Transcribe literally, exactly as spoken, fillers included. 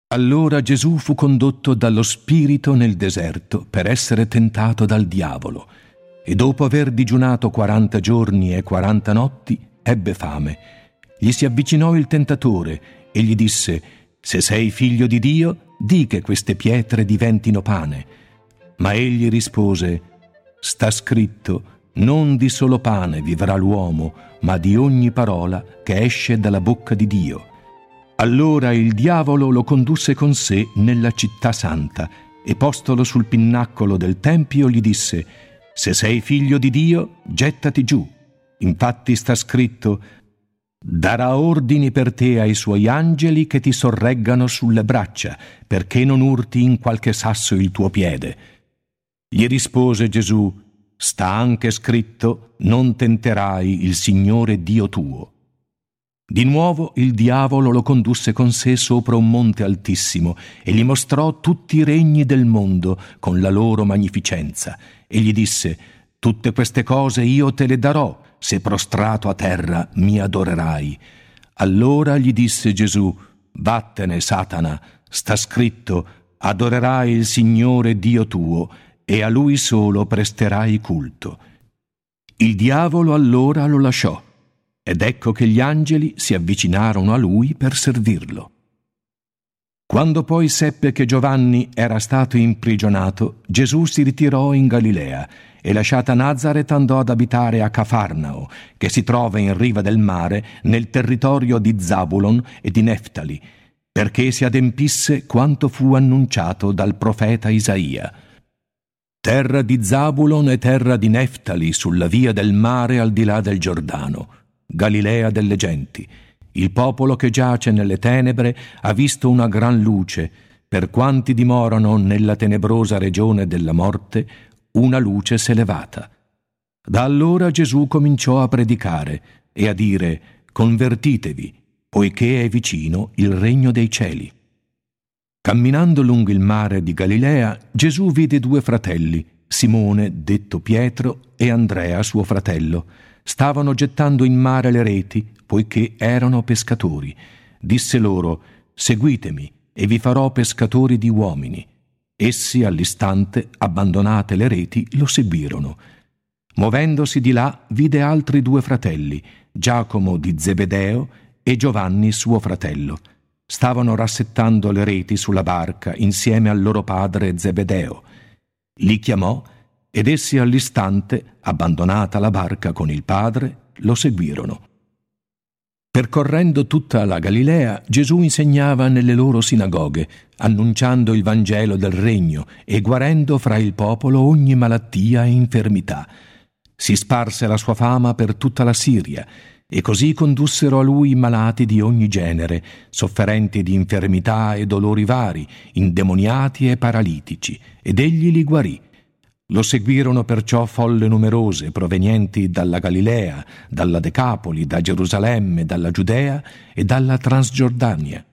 Allora Gesù fu condotto dallo Spirito nel deserto per essere tentato dal diavolo, e dopo aver digiunato quaranta giorni e quaranta notti ebbe fame. Gli si avvicinò il tentatore e gli disse: «Se sei figlio di Dio, di che queste pietre diventino pane». Ma egli rispose: «Sta scritto, non di solo pane vivrà l'uomo, ma di ogni parola che esce dalla bocca di Dio». Allora il diavolo lo condusse con sé nella città santa e postolo sul pinnacolo del tempio gli disse: «Se sei figlio di Dio, gettati giù. Infatti sta scritto: darà ordini per te ai suoi angeli che ti sorreggano sulle braccia, perché non urti in qualche sasso il tuo piede». Gli rispose Gesù: «Sta anche scritto: non tenterai il Signore Dio tuo». Di nuovo il diavolo lo condusse con sé sopra un monte altissimo e gli mostrò tutti i regni del mondo con la loro magnificenza e gli disse: «Tutte queste cose io te le darò, se prostrato a terra mi adorerai». Allora gli disse Gesù: «Vattene, Satana, sta scritto: adorerai il Signore Dio tuo e a Lui solo presterai culto». Il diavolo allora lo lasciò. Ed ecco che gli angeli si avvicinarono a lui per servirlo. Quando poi seppe che Giovanni era stato imprigionato, Gesù si ritirò in Galilea e, lasciata Nazaret, andò ad abitare a Cafarnao, che si trova in riva del mare, nel territorio di Zabulon e di Neftali, perché si adempisse quanto fu annunciato dal profeta Isaia. Terra di Zabulon e terra di Neftali, sulla via del mare al di là del Giordano, Galilea delle genti, il popolo che giace nelle tenebre ha visto una gran luce, per quanti dimorano nella tenebrosa regione della morte, una luce s'è levata. Da allora Gesù cominciò a predicare e a dire: convertitevi, poiché è vicino il regno dei cieli. Camminando lungo il mare di Galilea, Gesù vide due fratelli, Simone, detto Pietro, e Andrea, suo fratello. Stavano gettando in mare le reti, poiché erano pescatori. Disse loro: «Seguitemi, e vi farò pescatori di uomini». Essi all'istante, abbandonate le reti, lo seguirono. Movendosi di là, vide altri due fratelli, Giacomo di Zebedeo e Giovanni suo fratello. Stavano rassettando le reti sulla barca insieme al loro padre Zebedeo. Li chiamò ed essi all'istante, abbandonata la barca con il padre, lo seguirono. Percorrendo tutta la Galilea, Gesù insegnava nelle loro sinagoghe, annunciando il Vangelo del Regno e guarendo fra il popolo ogni malattia e infermità. Si sparse la sua fama per tutta la Siria, e così condussero a lui malati di ogni genere, sofferenti di infermità e dolori vari, indemoniati e paralitici, ed egli li guarì. Lo seguirono perciò folle numerose provenienti dalla Galilea, dalla Decapoli, da Gerusalemme, dalla Giudea e dalla Transgiordania.